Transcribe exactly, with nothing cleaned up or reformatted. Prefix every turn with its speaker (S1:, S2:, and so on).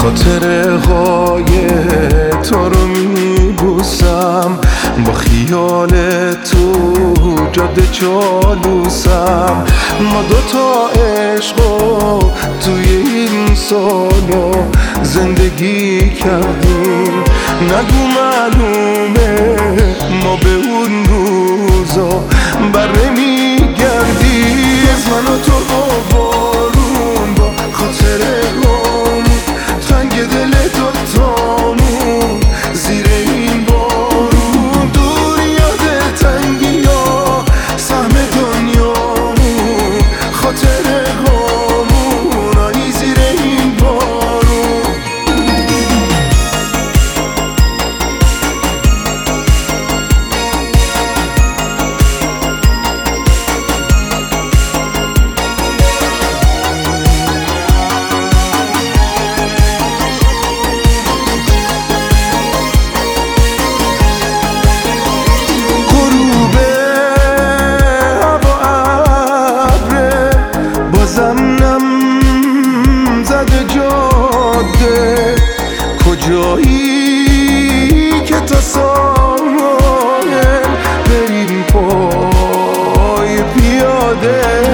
S1: خاطره های تو رو میبوسم، با خیال تو جاده چالوسم. ما دوتا عشقو توی این سالو زندگی کردیم، نگو معلومه ما به اون روزا بر نمیگردیم. از من و تو با بارون، با خاطره هم تنگ دل دوتامون زیر این بارون، دور یاد تنگی ها سهم دنیامون، خاطره همون آیی زیر این بارون. کجایی که تا ساحل بریم پای پیاده؟